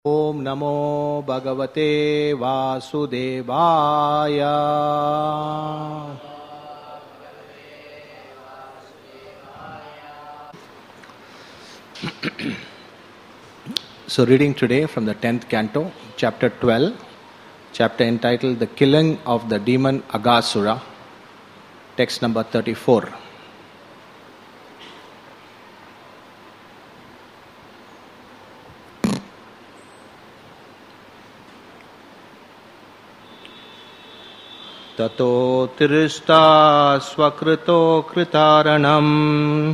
Om Namo Bhagavate Vasudevaya. So reading today from the 10th canto, chapter 12, chapter entitled The Killing of the Demon Aghasura, text number 34. Tato tirista svakrito kritaranam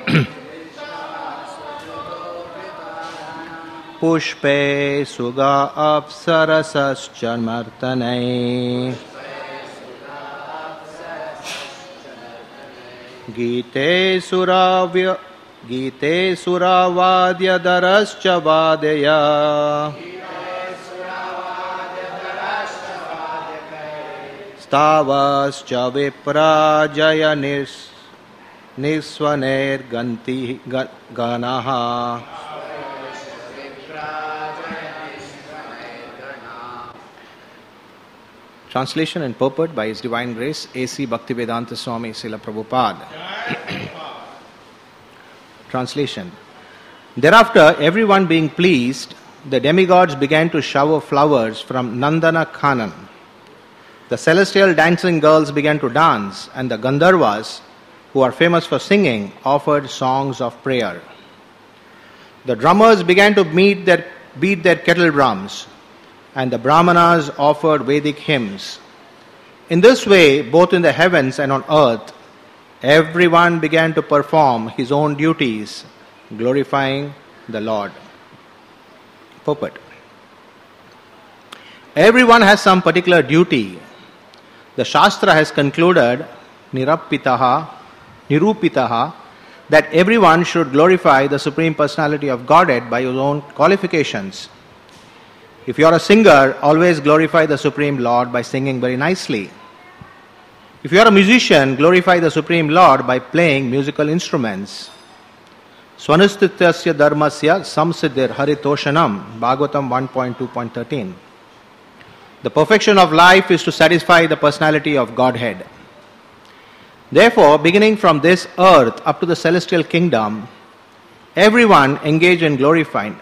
pushpe suga apsarasascha martanai gite suravadya darascha vadeya stavascha viprajaya nisvaner ganti ganaha. Translation and purport by His Divine Grace A.C. Bhaktivedanta Swami Srila Prabhupada. Translation. Thereafter, everyone being pleased, the demigods began to shower flowers from Nandana Kanan. The celestial dancing girls began to dance, and the Gandharvas, who are famous for singing, offered songs of prayer. The drummers began to beat their kettle drums, and the Brahmanas offered Vedic hymns. In this way, both in the heavens and on earth, everyone began to perform his own duties, glorifying the Lord. Purport. Everyone has some particular duty. The Shastra has concluded, nirupitaha, that everyone should glorify the Supreme Personality of Godhead by his own qualifications. If you are a singer, always glorify the Supreme Lord by singing very nicely. If you are a musician, glorify the Supreme Lord by playing musical instruments. Swanusthityasya dharmasya samsiddhir haritoshanam, Bhagavatam 1.2.13. The perfection of life is to satisfy the personality of Godhead. Therefore, beginning from this earth up to the celestial kingdom, everyone is engaged in glorifying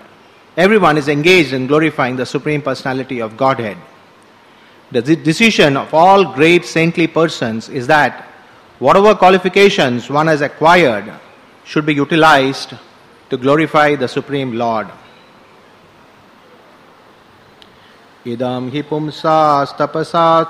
the Supreme Personality of Godhead. The decision of all great saintly persons is that whatever qualifications one has acquired should be utilized to glorify the Supreme Lord. Idam hi pumsas tapasa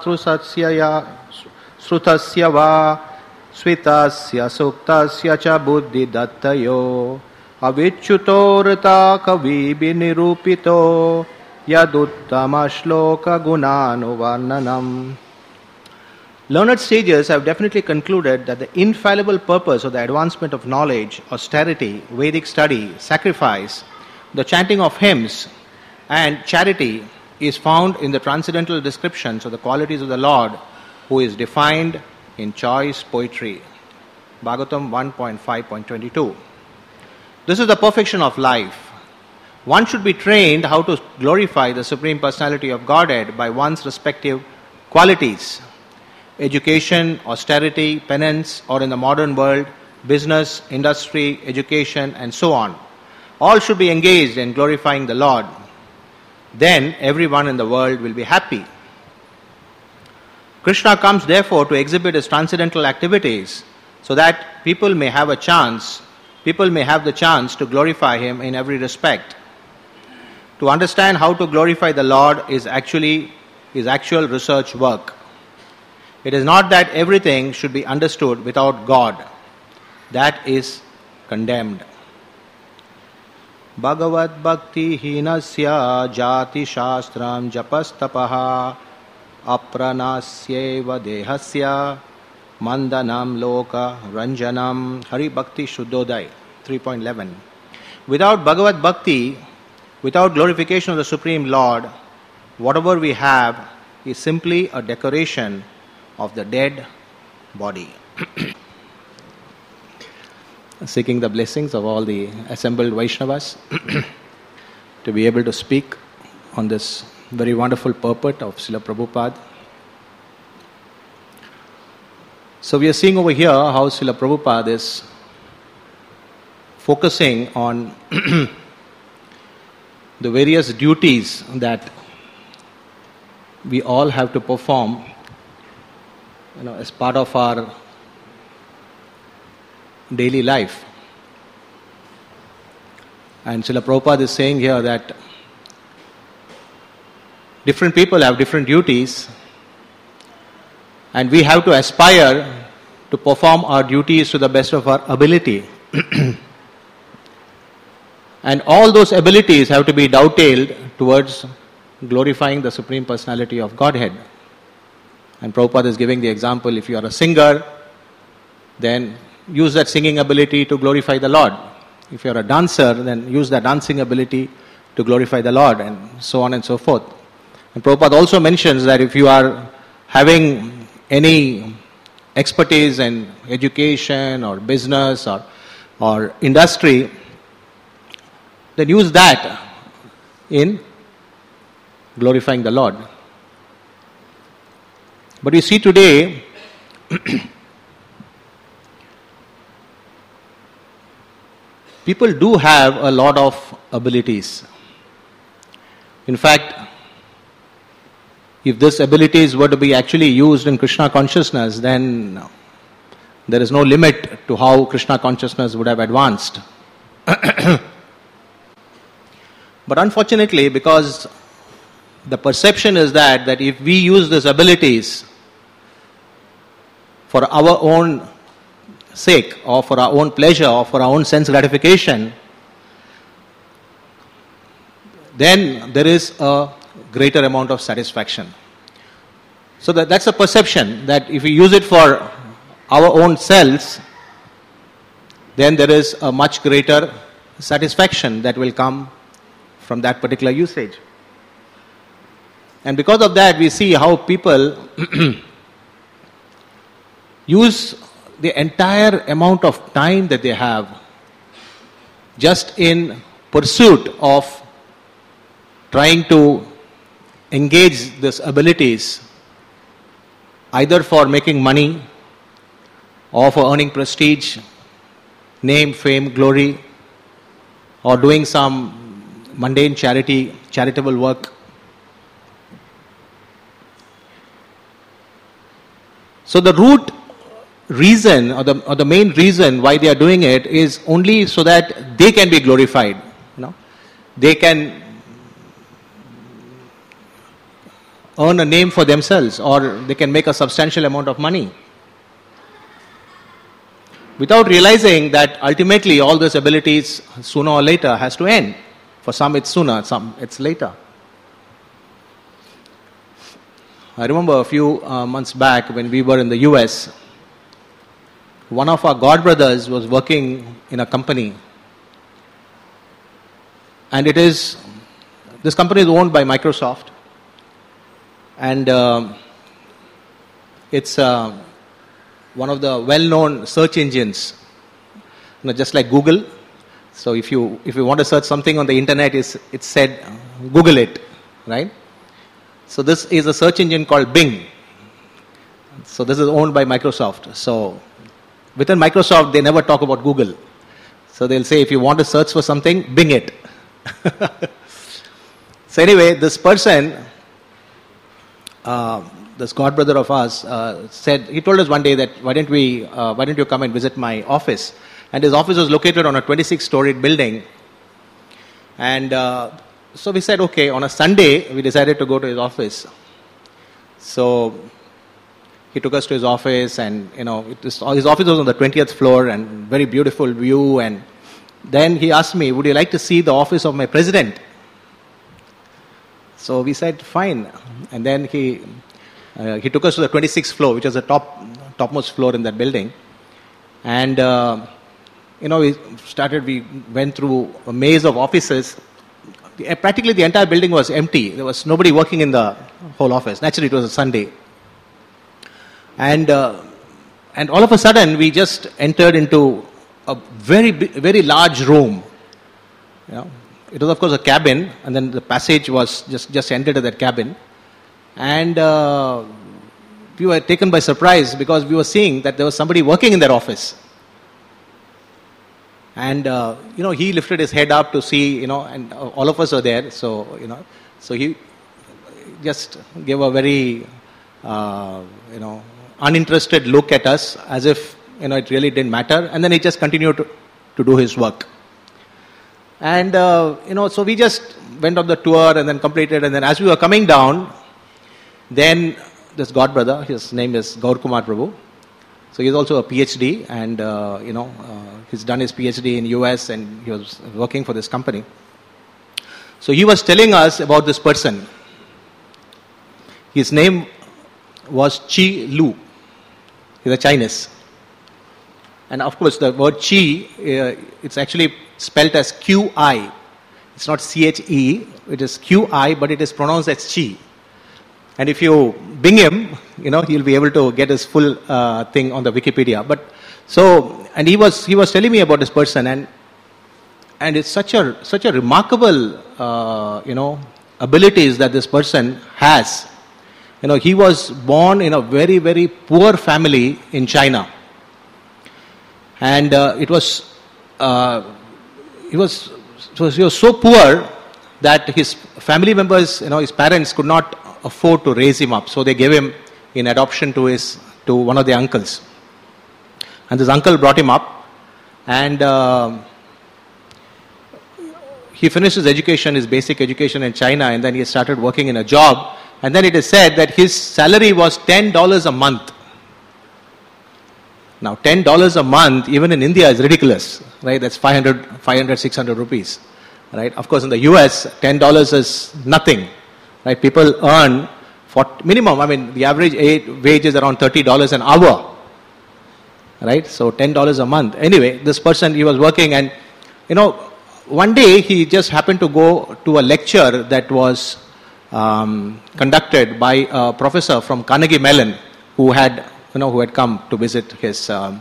srutasya va svitasya suktasya cha buddhi dattayo avichuto rita kavibi nirupito yaduttama shloka gunanuvarnanam. Learned sages have definitely concluded that the infallible purpose of the advancement of knowledge, austerity, Vedic study, sacrifice, the chanting of hymns, and charity is found in the transcendental descriptions of the qualities of the Lord, who is defined in choice poetry. Bhagavatam 1.5.22. This is the perfection of life. One should be trained how to glorify the Supreme Personality of Godhead by one's respective qualities. Education, austerity, penance, or in the modern world, business, industry, education, and so on. All should be engaged in glorifying the Lord. Then everyone in the world will be happy. Krishna comes therefore to exhibit his transcendental activities so that people may have the chance to glorify him in every respect. To understand how to glorify the Lord is actual research work. It is not that everything should be understood without God. That is condemned. Bhagavad Bhakti Hinasya Jati Shastram Japastapaha Apranasyeva Dehasya Mandanam Loka Ranjanam Hari Bhakti Shuddhodaya 3.11. Without Bhagavad Bhakti, without glorification of the Supreme Lord, whatever we have is simply a decoration of the dead body. seeking the blessings of all the assembled Vaishnavas. to be able to speak on this very wonderful purport of Srila Prabhupada. So we are seeing over here how Srila Prabhupada is focusing on the various duties that we all have to perform, as part of our daily life. And Srila Prabhupada is saying here that different people have different duties, and we have to aspire to perform our duties to the best of our ability. And all those abilities have to be dovetailed towards glorifying the Supreme Personality of Godhead. And Prabhupada is giving the example, if you are a singer, then use that singing ability to glorify the Lord. If you are a dancer, then use that dancing ability to glorify the Lord, and so on and so forth. And Prabhupada also mentions that if you are having any expertise in education or business or industry, then use that in glorifying the Lord. But you see today, people do have a lot of abilities. In fact, if these abilities were to be actually used in Krishna consciousness, then there is no limit to how Krishna consciousness would have advanced. But unfortunately, because the perception is that if we use these abilities for our own sake, or for our own pleasure, or for our own sense gratification, then there is a greater amount of satisfaction. So that's a perception, that if we use it for our own selves, then there is a much greater satisfaction that will come from that particular usage. And because of that, we see how people use the entire amount of time that they have just in pursuit of trying to engage these abilities, either for making money or for earning prestige, name, fame, glory, or doing some mundane charitable work. So the root reason, or the main reason why they are doing it, is only so that they can be glorified. They can earn a name for themselves, or they can make a substantial amount of money, without realizing that ultimately all these abilities sooner or later has to end. For some it's sooner, some it's later. I remember a few months back when we were in the US, one of our godbrothers was working in a company, and this company is owned by Microsoft, and it's one of the well-known search engines, just like Google. So if you want to search something on the internet, it's said Google it, right? So this is a search engine called Bing. So this is owned by Microsoft. So within Microsoft, they never talk about Google. So they'll say, if you want to search for something, Bing it. So anyway, this person, this godbrother of ours, he told us one day that why don't you come and visit my office? And his office was located on a 26-storied building. And so we said, okay, on a Sunday, we decided to go to his office. So he took us to his office, and his office was on the 20th floor, and very beautiful view. And then he asked me, would you like to see the office of my president? So we said, fine. And then he took us to the 26th floor, which was the topmost floor in that building. And we went through a maze of offices. Practically the entire building was empty. There was nobody working in the whole office. Naturally, it was a Sunday. And all of a sudden, we just entered into a very, very large room. it was of course a cabin, and then the passage was just ended at that cabin. And we were taken by surprise because we were seeing that there was somebody working in that office. And, he lifted his head up to see, and all of us were there. So, so he just gave a very, uninterested look at us as if, it really didn't matter. And then he just continued to do his work. And, so we just went on the tour and then completed. And then as we were coming down, then this God brother, his name is Gaur Kumar Prabhu. So he's also a PhD, and he's done his PhD in US, and he was working for this company. So he was telling us about this person. His name was Qi Lu. He's a Chinese. And of course, the word Qi, it's actually spelled as Qi. It's not CHE, it is Qi, but it is pronounced as Qi. And if you bing him, he'll be able to get his full thing on the Wikipedia. But so, and he was telling me about this person, and it's such a remarkable, abilities that this person has. He was born in a very, very poor family in China, and he was so poor that his family members, his parents could not afford to raise him up, so they gave him in adoption to one of their uncles. And this uncle brought him up, and he finished his education, his basic education in China, and then he started working in a job. And then it is said that his salary was $10 a month. Now, $10 a month, even in India, is ridiculous, right? That's 500, 600 rupees, right? Of course, in the US, $10 is nothing, right? People earn minimum, the average wage is around $30 an hour, right? So $10 a month. Anyway, this person, he was working, and, one day he just happened to go to a lecture that was conducted by a professor from Carnegie Mellon who had come to visit his town.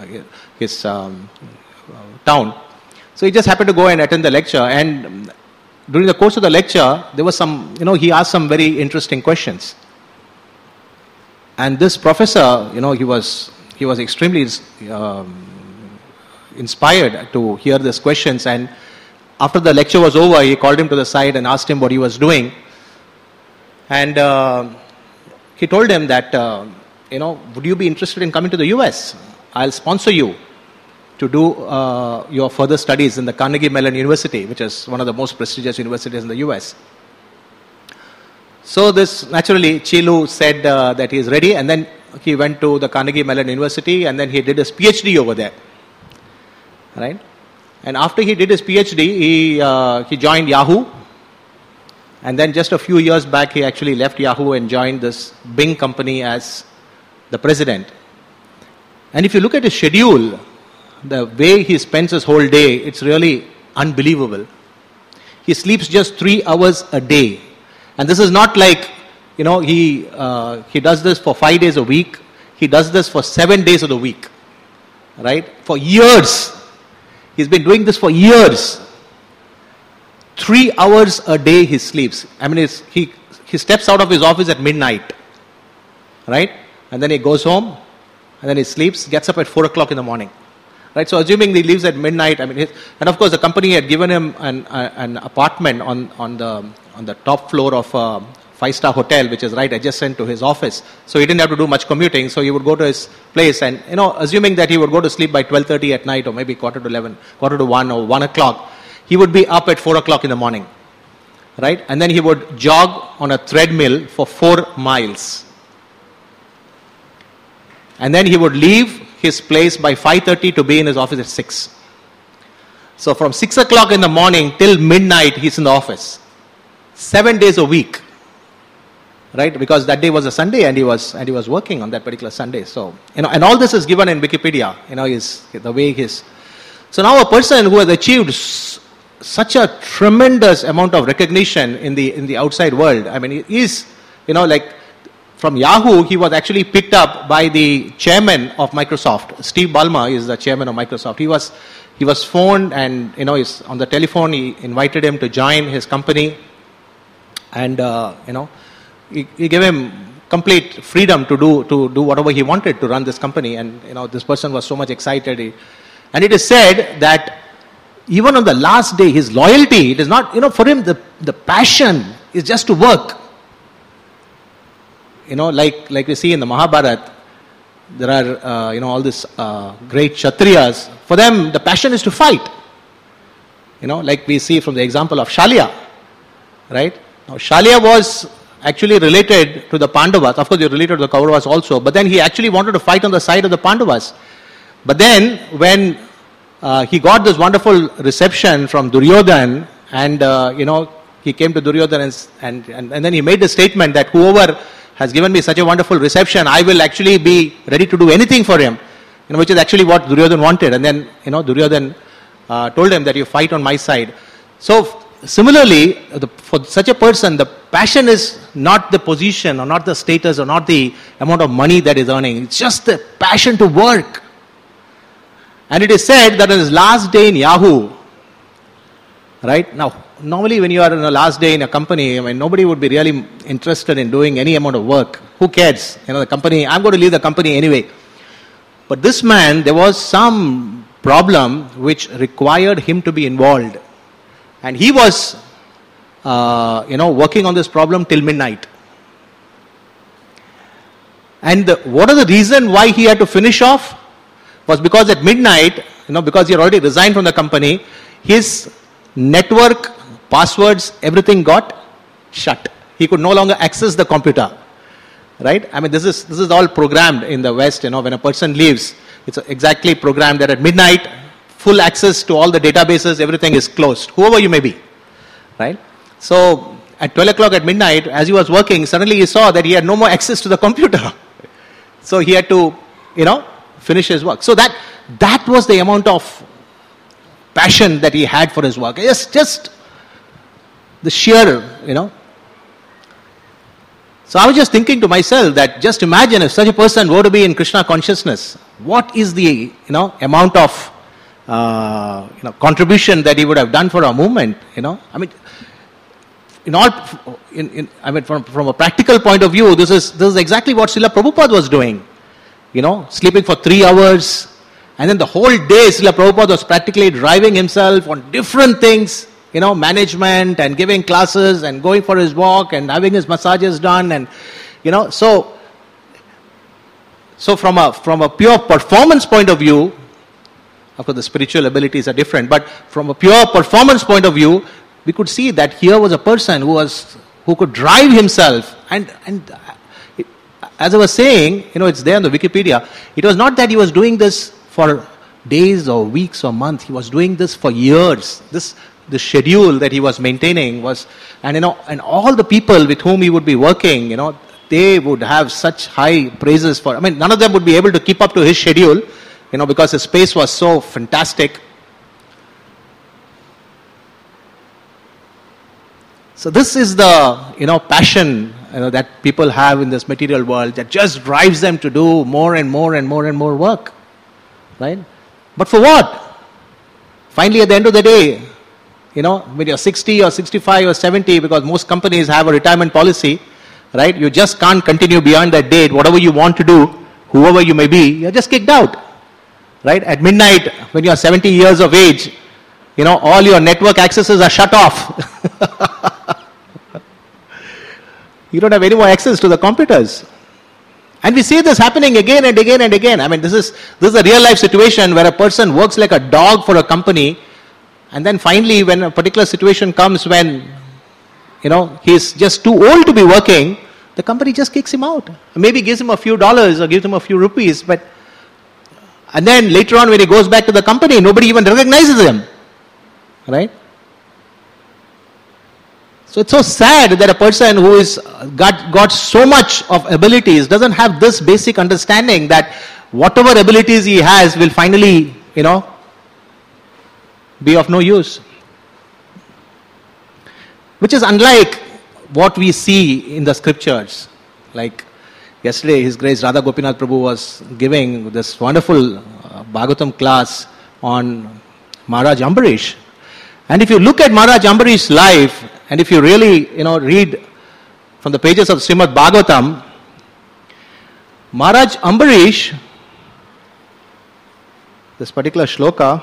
So he just happened to go and attend the lecture, and during the course of the lecture, there was he asked some very interesting questions. And this professor, he was extremely inspired to hear these questions, and after the lecture was over, he called him to the side and asked him what he was doing. And he told him that, would you be interested in coming to the US? I'll sponsor you to do your further studies in the Carnegie Mellon University, which is one of the most prestigious universities in the US. So this, naturally, Qi Lu said that he is ready, and then he went to the Carnegie Mellon University, and then he did his PhD over there. Right? And after he did his PhD, he joined Yahoo. And then just a few years back, he actually left Yahoo and joined this Bing company as the president. And if you look at his schedule, the way he spends his whole day, it's really unbelievable. He sleeps just 3 hours a day. And this is not like, he does this for 5 days a week. He does this for 7 days of the week. Right? For years. He's been doing this for years. 3 hours a day he sleeps. He steps out of his office at midnight. Right? And then he goes home, and then he sleeps, gets up at 4 o'clock in the morning. Right? So assuming he leaves at midnight, and of course the company had given him an apartment on the top floor of a 5-star hotel, which is right adjacent to his office. So he didn't have to do much commuting, so he would go to his place, and assuming that he would go to sleep by 12:30 at night, or maybe quarter to 1 or 1 o'clock, he would be up at 4 o'clock in the morning. Right? And then he would jog on a treadmill for 4 miles. And then he would leave his place by 5:30 to be in his office at 6. So from 6 o'clock in the morning till midnight, he's in the office. 7 days a week. Right? Because that day was a Sunday, and he was working on that particular Sunday. So, and all this is given in Wikipedia, the way his. So now a person who has achieved such a tremendous amount of recognition in the outside world. He is, like from Yahoo, he was actually picked up by the chairman of Microsoft. Steve Ballmer is the chairman of Microsoft. he was phoned, and he's on the telephone. He invited him to join his company, and he gave him complete freedom to do whatever he wanted to run this company. And this person was so much excited. And it is said that even on the last day, his loyalty, it is not, for him the passion is just to work. Like we see in the Mahabharata, there are all these great Kshatriyas. For them, the passion is to fight. Like we see from the example of Shalya, right? Now Shalya was actually related to the Pandavas. Of course, he related to the Kauravas also. But then he actually wanted to fight on the side of the Pandavas. But then when he got this wonderful reception from Duryodhan, and he came to Duryodhan, and then he made the statement that whoever has given me such a wonderful reception, I will actually be ready to do anything for him, which is actually what Duryodhan wanted. And then Duryodhan told him that you fight on my side. So similarly, for such a person, the passion is not the position or not the status or not the amount of money that is earning. It's just the passion to work. And it is said that on his last day in Yahoo, right? Now, normally when you are in the last day in a company, nobody would be really interested in doing any amount of work. Who cares? The company, I'm going to leave the company anyway. But this man, there was some problem which required him to be involved. And he was, working on this problem till midnight. And what is the reason why he had to finish off? Was because at midnight, because he had already resigned from the company, his network, passwords, everything got shut. He could no longer access the computer. Right? This is all programmed in the West. When a person leaves, it's exactly programmed that at midnight, full access to all the databases, everything is closed, whoever you may be. Right? So at 12 o'clock at midnight, as he was working, suddenly he saw that he had no more access to the computer. So he had to, finish his work. So that was the amount of passion that he had for his work. It's just the sheer, So I was just thinking to myself that just imagine if such a person were to be in Krishna consciousness, what is the, amount of, contribution that he would have done for our movement, From a practical point of view, this is exactly what Srila Prabhupada was doing. Sleeping for 3 hours, and then the whole day Srila Prabhupada was practically driving himself on different things, management and giving classes and going for his walk and having his massages done, and so from a pure performance point of view, of course the spiritual abilities are different, but from a pure performance point of view, we could see that here was a person who could drive himself, and as I was saying, it's there on the Wikipedia. It was not that he was doing this for days or weeks or months. He was doing this for years. The schedule that he was maintaining was, and all the people with whom he would be working, they would have such high praises for. None of them would be able to keep up to his schedule, because his pace was so fantastic. So this is the, passion, that people have in this material world that just drives them to do more and more and more and more work. Right? But for what? Finally, at the end of the day, when you're 60 or 65 or 70, because most companies have a retirement policy, right? You just can't continue beyond that date. Whatever you want to do, whoever you may be, you're just kicked out. Right? At midnight, when you're 70 years of age, all your network accesses are shut off. You don't have any more access to the computers. And we see this happening again and again and again. This is a real life situation where a person works like a dog for a company, and then finally when a particular situation comes when, he's just too old to be working, the company just kicks him out. Maybe gives him a few dollars or gives him a few rupees, and then later on when he goes back to the company, nobody even recognizes him. Right? So it's so sad that a person who is got so much of abilities doesn't have this basic understanding that whatever abilities he has will finally, be of no use. Which is unlike what we see in the scriptures. Like yesterday, His Grace Radha Gopinath Prabhu was giving this wonderful Bhagavatam class on, Maharaj Ambarish. And if you look at Maharaj Ambarish's life, and if you really, read from the pages of Srimad Bhagavatam, Maharaj Ambarish, this particular shloka,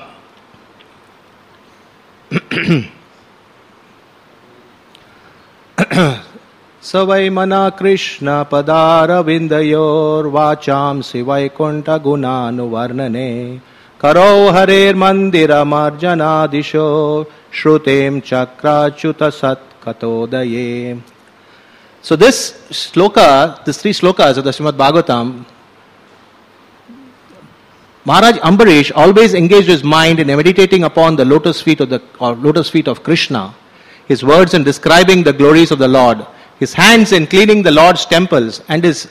Savai mana Krishna padara vindayor vacham sivaikuntha gunanu varnane karo harer mandira marjanadisho shrutem chakrachuta sat katodaye. So this shloka, these three shlokas of the Srimad Bhagavatam, Maharaj Ambarish always engaged his mind in meditating upon the lotus feet of Krishna, his words in describing the glories of the Lord, his hands in cleaning the Lord's temples, and his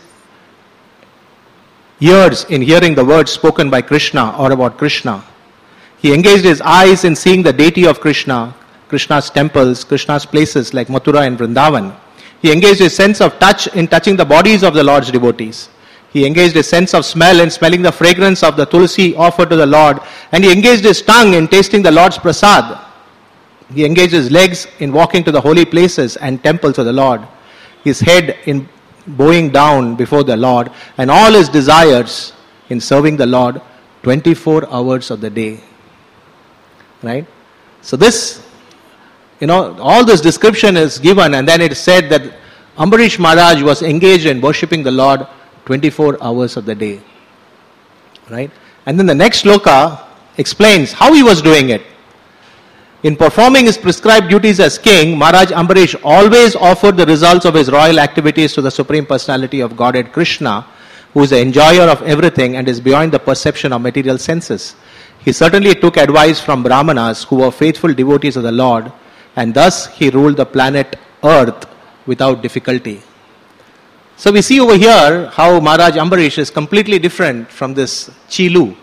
ears in hearing the words spoken by Krishna or about Krishna. He engaged his eyes in seeing the deity of Krishna, Krishna's temples, Krishna's places like Mathura and Vrindavan. He engaged his sense of touch in touching the bodies of the Lord's devotees. He engaged his sense of smell in smelling the fragrance of the tulsi offered to the Lord. And he engaged his tongue in tasting the Lord's prasad. He engaged his legs in walking to the holy places and temples of the Lord. His head in bowing down before the Lord. And all his desires in serving the Lord 24 hours of the day. Right? So this, all this description is given, and then it is said that Ambarish Maharaj was engaged in worshipping the Lord 24 hours of the day. Right? And then the next shloka explains how he was doing it. In performing his prescribed duties as king, Maharaj Ambarish always offered the results of his royal activities to the Supreme Personality of Godhead Krishna, who is the enjoyer of everything and is beyond the perception of material senses. He certainly took advice from Brahmanas who were faithful devotees of the Lord, and thus he ruled the planet Earth without difficulty. So we see over here how Maharaj Ambarish is completely different from this Chilu.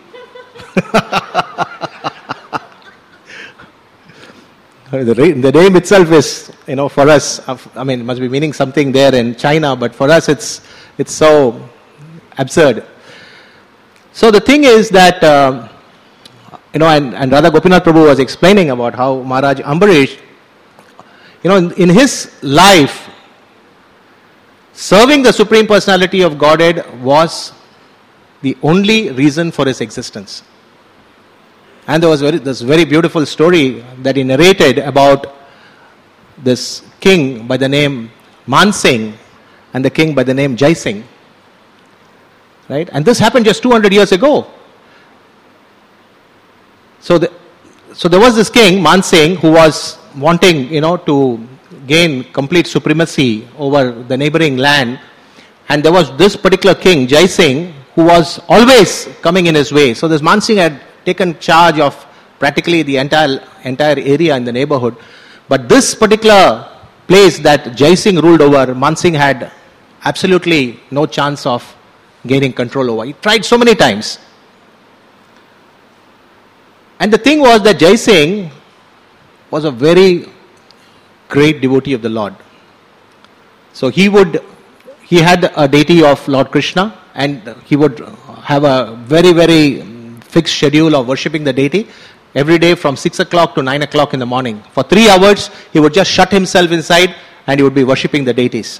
The name itself is, for us, it must be meaning something there in China, but for us it's so absurd. So the thing is that, and Radha Gopinath Prabhu was explaining about how Maharaj Ambarish, in his life, serving the Supreme Personality of Godhead was the only reason for his existence. And there was this very beautiful story that he narrated about this king by the name Mansingh and the king by the name Jai Singh. Right? And this happened just 200 years ago. So there was this king, Mansingh, who was wanting, to gain complete supremacy over the neighboring land. And there was this particular king, Jai Singh, who was always coming in his way. So this Mansingh had taken charge of practically the entire area in the neighborhood. But this particular place that Jai Singh ruled over, Mansingh had absolutely no chance of gaining control over. He tried so many times. And the thing was that Jai Singh was a very great devotee of the Lord. So he had a deity of Lord Krishna, and he would have a very, very fixed schedule of worshipping the deity every day from 6 o'clock to 9 o'clock in the morning. For 3 hours, he would just shut himself inside and he would be worshipping the deities.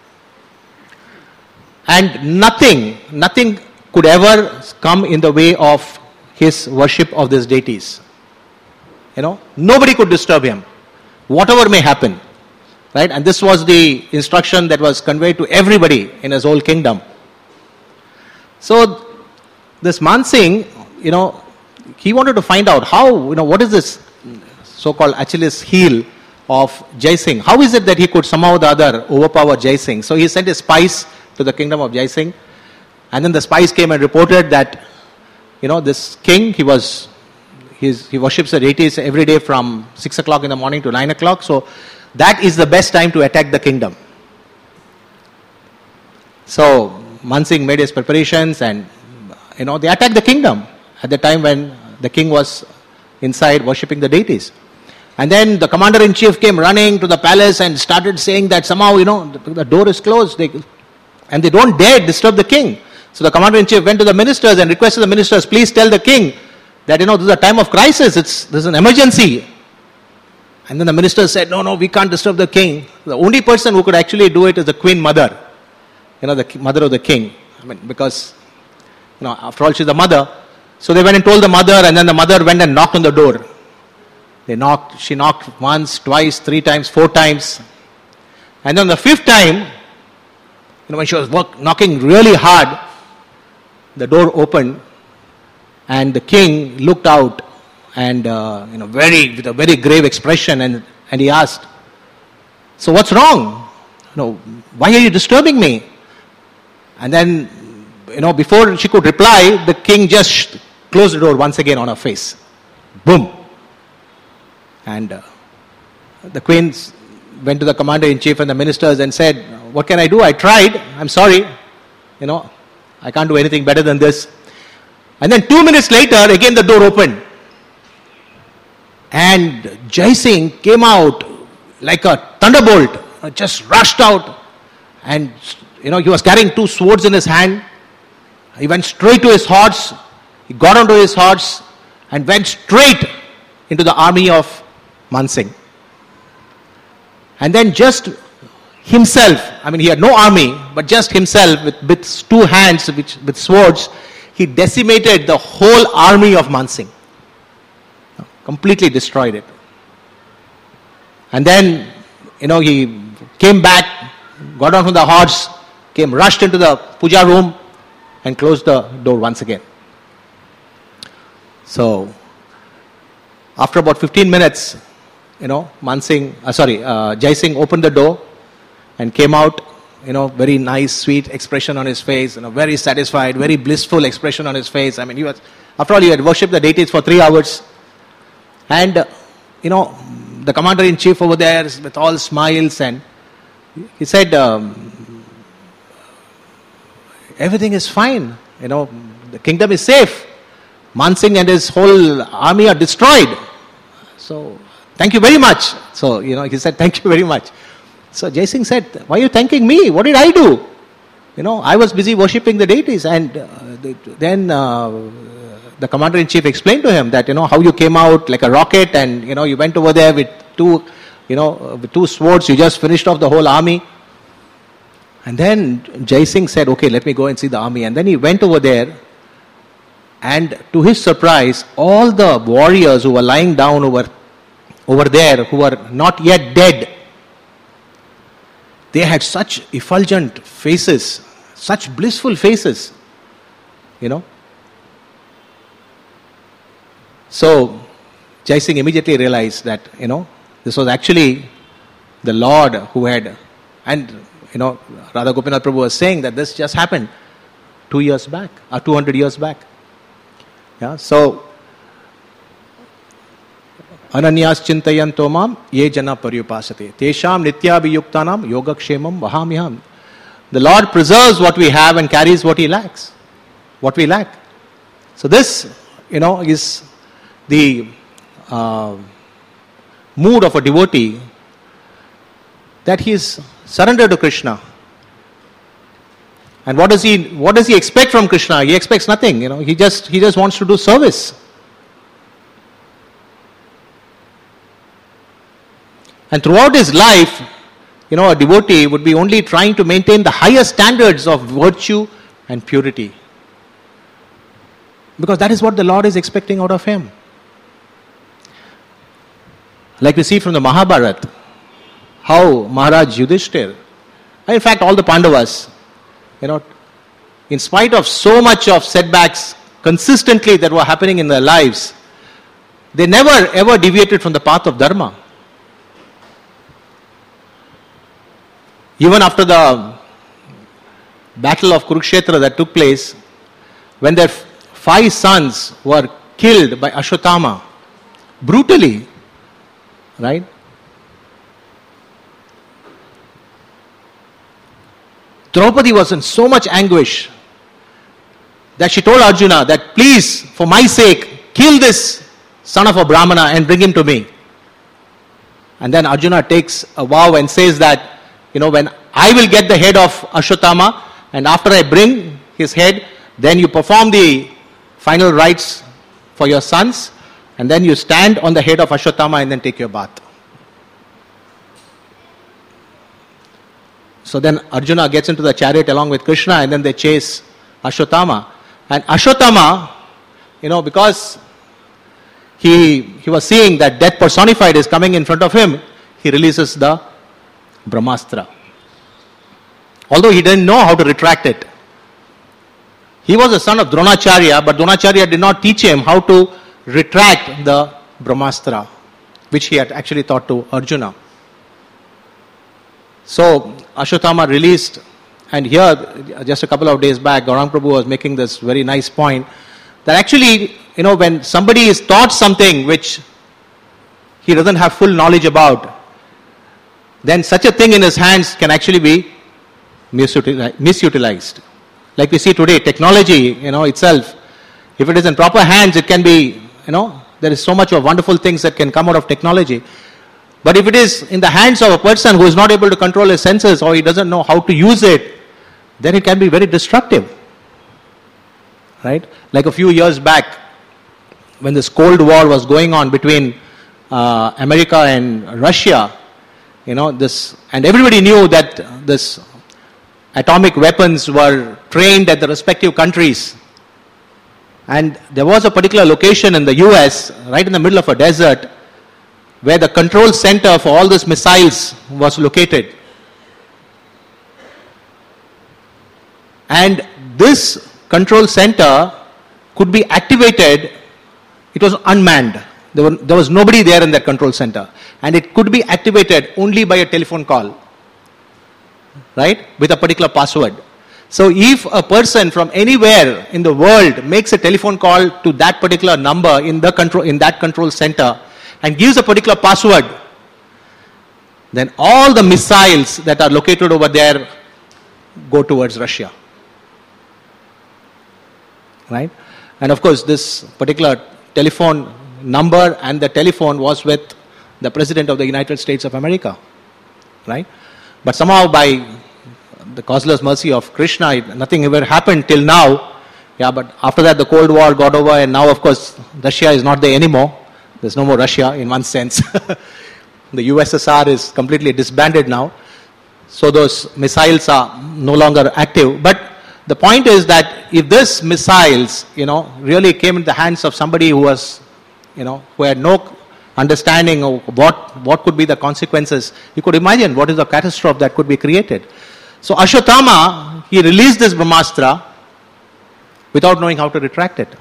And nothing could ever come in the way of his worship of these deities. Nobody could disturb him, whatever may happen. Right? And this was the instruction that was conveyed to everybody in his whole kingdom. So this Mansingh, he wanted to find out how, what is this so-called Achilles heel of Jai Singh? How is it that he could somehow or the other overpower Jai Singh? So he sent his spies to the kingdom of Jai Singh. And then the spies came and reported that, this king, he worships the deities every day from 6 o'clock in the morning to 9 o'clock. So that is the best time to attack the kingdom. So Mansingh made his preparations and, they attacked the kingdom at the time when the king was inside worshipping the deities. And then the commander-in-chief came running to the palace and started saying that somehow, the door is closed and they don't dare disturb the king. So the commander-in-chief went to the ministers and requested the ministers, please tell the king that, this is a time of crisis, this is an emergency. And then the minister said, no, we can't disturb the king. The only person who could actually do it is the queen mother, the mother of the king. Because, after all, she's the mother. So they went and told the mother, and then the mother went and knocked on the door. She knocked once, twice, 3 times, 4 times. And then the 5th time, when she was knocking really hard, the door opened, and the king looked out, and with a very grave expression, and he asked, "So what's wrong? Why are you disturbing me?" And then, before she could reply, the king just closed the door once again on her face. Boom. And the queen went to the commander-in-chief and the ministers and said, "What can I do? I tried. I'm sorry. I can't do anything better than this." And then 2 minutes later, again the door opened. And Jai Singh came out like a thunderbolt, just rushed out. And, he was carrying 2 swords in his hand. He went straight to his horse. He got onto his horse and went straight into the army of Man Singh. And then just himself, he had no army, but just himself with 2 hands with swords, he decimated the whole army of Man Singh. Completely destroyed it. And then, he came back, got on from the horse, rushed into the puja room and closed the door once again. So, after about 15 minutes, Jai Singh opened the door and came out, very nice, sweet expression on his face, very satisfied, very blissful expression on his face. After all, he had worshipped the deities for 3 hours. And, the commander-in-chief over there with all smiles, and he said, everything is fine, the kingdom is safe. Man Singh and his whole army are destroyed. So, thank you very much. So, he said, thank you very much. So Jai Singh said, why are you thanking me? What did I do? I was busy worshipping the deities. And then the commander-in-chief explained to him that, how you came out like a rocket, and, you went over there with 2 swords, you just finished off the whole army. And then Jai Singh said, okay, let me go and see the army. And then he went over there, and to his surprise, all the warriors who were lying down over there, who were not yet dead, they had such effulgent faces, such blissful faces, So, Jai Singh immediately realized that, this was actually the Lord who had, and, Radha Gopinath Prabhu was saying that this just happened 2 years back, or 200 years back. Yeah, so, Ananyas chintayanto mam ye jana paryupasate tesham nityabhiyuktanam yogakshemam vahamyam. The Lord preserves what we have and carries what we lack. So this, is the mood of a devotee, that he is surrendered to Krishna. And what does he expect from Krishna? He expects nothing, he just wants to do service. And throughout his life, a devotee would be only trying to maintain the highest standards of virtue and purity. Because that is what the Lord is expecting out of him. Like we see from the Mahabharata, how Maharaj Yudhishthir, in fact all the Pandavas, in spite of so much of setbacks consistently that were happening in their lives, they never ever deviated from the path of dharma. Even after the battle of Kurukshetra that took place, when their 5 sons were killed by Ashwatthama, brutally, right? Draupadi was in so much anguish that she told Arjuna that please, for my sake, kill this son of a Brahmana and bring him to me. And then Arjuna takes a vow and says that, when I will get the head of Ashwatthama, and after I bring his head, then you perform the final rites for your sons, and then you stand on the head of Ashwatthama and then take your bath. So then Arjuna gets into the chariot along with Krishna, and then they chase Ashwatthama. And Ashwatthama, because he was seeing that death personified is coming in front of him, he releases the Brahmastra. Although he didn't know how to retract it. He was the son of Dronacharya, but Dronacharya did not teach him how to retract the Brahmastra, which he had actually taught to Arjuna. So Ashwatthama released, and here just a couple of days back, Gauranga Prabhu was making this very nice point, that actually, when somebody is taught something which he doesn't have full knowledge about, then such a thing in his hands can actually be misutilized. Like we see today, technology, itself, if it is in proper hands, it can be, there is so much of wonderful things that can come out of technology. But if it is in the hands of a person who is not able to control his senses, or he doesn't know how to use it, then it can be very destructive. Right? Like a few years back, when this Cold War was going on between America and Russia, and everybody knew that this atomic weapons were trained at the respective countries. And there was a particular location in the US, right in the middle of a desert, where the control center for all these missiles was located. And this control center could be activated. It was unmanned. There was nobody there in that control center. And it could be activated only by a telephone call. Right? With a particular password. So if a person from anywhere in the world makes a telephone call to that particular number in that control center and gives a particular password, then all the missiles that are located over there go towards Russia. Right? And of course, this particular telephone number and the telephone was with the President of the United States of America. Right? But somehow by the causeless mercy of Krishna, nothing ever happened till now. Yeah, but after that the Cold War got over, and now of course Russia is not there anymore. There's no more Russia in one sense. The USSR is completely disbanded now. So those missiles are no longer active. But the point is that if these missiles, really came in the hands of somebody who was, who had no understanding of what could be the consequences, you could imagine what is the catastrophe that could be created. So Ashwatthama, he released this Brahmastra without knowing how to retract it.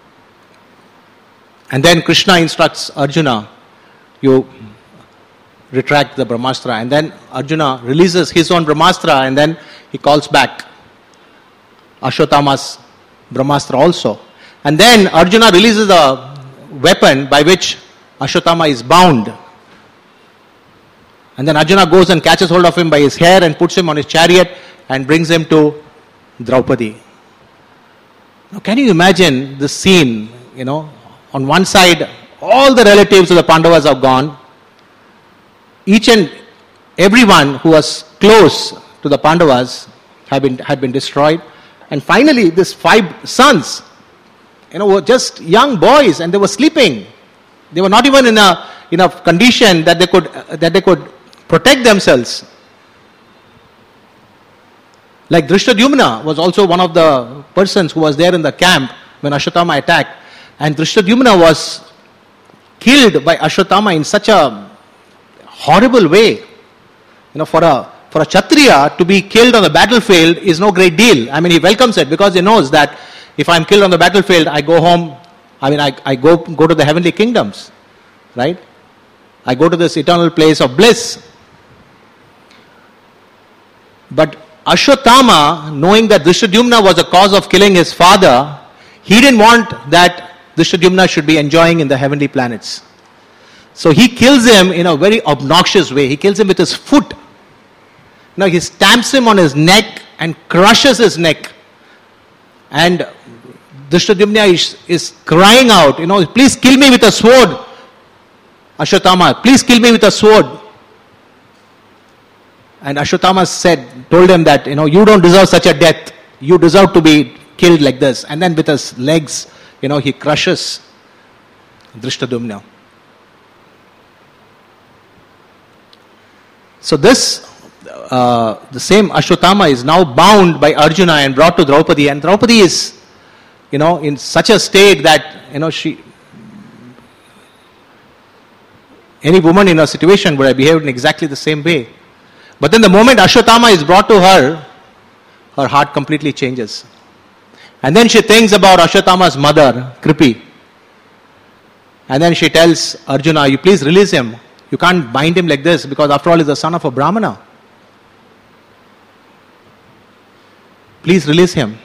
And then Krishna instructs Arjuna, you retract the Brahmastra. And then Arjuna releases his own Brahmastra, and then he calls back Ashwatthama's Brahmastra also. And then Arjuna releases a weapon by which Ashwatthama is bound. And then Arjuna goes and catches hold of him by his hair and puts him on his chariot and brings him to Draupadi. Now can you imagine this scene, on one side all the relatives of the Pandavas are gone. Each and everyone who was close to the Pandavas had been destroyed. And finally these 5 sons, were just young boys, and they were sleeping. They were not even in a condition that they could protect themselves. Like Drishtadyumna was also one of the persons who was there in the camp when Ashwatthama attacked. And Drishtadyumna was killed by Ashwatthama in such a horrible way. For a Kshatriya to be killed on the battlefield is no great deal. I mean, he welcomes it because he knows that if I'm killed on the battlefield, I go home. I go to the heavenly kingdoms. Right? I go to this eternal place of bliss. But Ashwatthama, knowing that Drishtadyumna was the cause of killing his father, he didn't want that Drishtadyumna should be enjoying in the heavenly planets. So he kills him in a very obnoxious way. He kills him with his foot. Now he stamps him on his neck and crushes his neck. And Drishtadyumna is crying out, please kill me with a sword. Ashwatthama, please kill me with a sword. And Ashwatthama told him that, you don't deserve such a death. You deserve to be killed like this. And then with his legs, he crushes Drishtadumna. So this, the same Ashwatthama is now bound by Arjuna and brought to Draupadi, and Draupadi is, in such a state that, any woman in her situation would have behaved in exactly the same way. But then the moment Ashwatthama is brought to her, her heart completely changes. And then she thinks about Ashwatthama's mother, Kripi. And then she tells Arjuna, you please release him. You can't bind him like this because after all he's the son of a Brahmana. Please release him.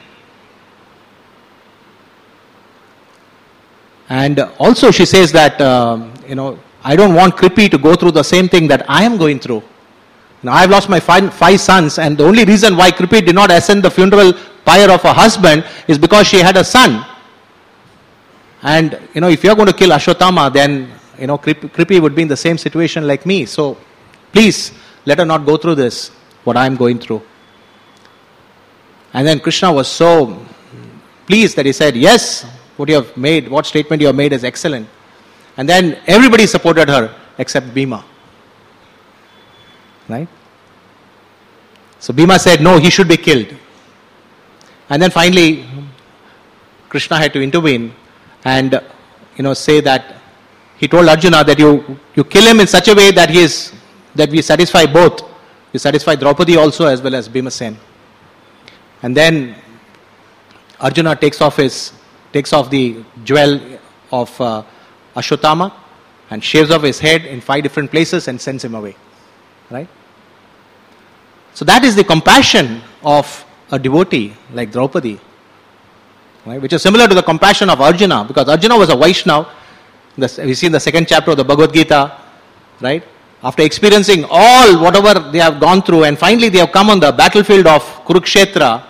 And also she says that, I don't want Kripi to go through the same thing that I am going through. Now I have lost my five sons, and the only reason why Kripi did not ascend the funeral pyre of her husband is because she had a son. And, if you are going to kill Ashwatthama, then, Kripi would be in the same situation like me. So, please, let her not go through this, what I am going through. And then Krishna was so pleased that he said, yes, what statement you have made is excellent. And then everybody supported her except Bhima. Right? So Bhima said, no, he should be killed. And then finally, Krishna had to intervene and, say that he told Arjuna that you kill him in such a way that we satisfy both. You satisfy Draupadi also as well as Bhimasen. And then Arjuna takes off the jewel of Ashwatthama and shaves off his head in 5 different places and sends him away. Right? So that is the compassion of a devotee like Draupadi, right? Which is similar to the compassion of Arjuna, because Arjuna was a Vaishnava. We see in the 2nd chapter of the Bhagavad Gita, right? After experiencing whatever they have gone through, and finally they have come on the battlefield of Kurukshetra,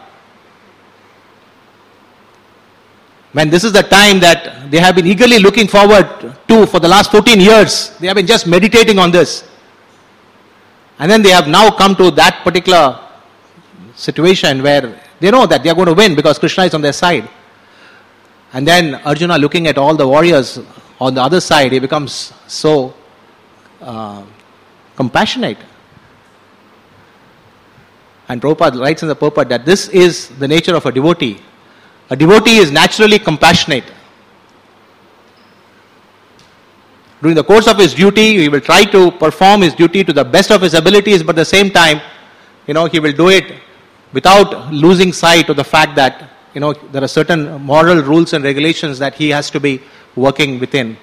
when this is the time that they have been eagerly looking forward to for the last 14 years. They have been just meditating on this. And then they have now come to that particular situation where they know that they are going to win because Krishna is on their side. And then Arjuna, looking at all the warriors on the other side, he becomes so compassionate. And Prabhupada writes in the purport that this is the nature of a devotee. A devotee is naturally compassionate. During the course of his duty, he will try to perform his duty to the best of his abilities, but at the same time, he will do it without losing sight of the fact that, there are certain moral rules and regulations that he has to be working within.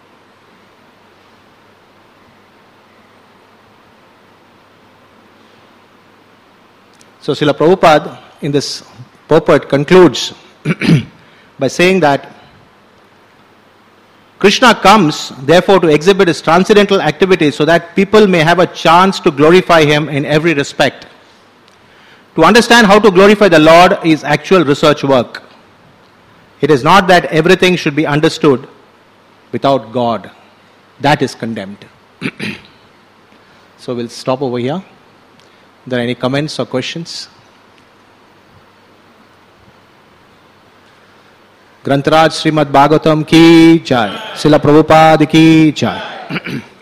So Srila Prabhupada in this purport concludes by saying that Krishna comes, therefore, to exhibit his transcendental activities so that people may have a chance to glorify him in every respect. To understand how to glorify the Lord is actual research work. It is not that everything should be understood without God. That is condemned. So we'll stop over here. Are there any comments or questions? ग्रंथराज Shrimad Bhagavatam की जय, श्रील प्रभुपाद की जय.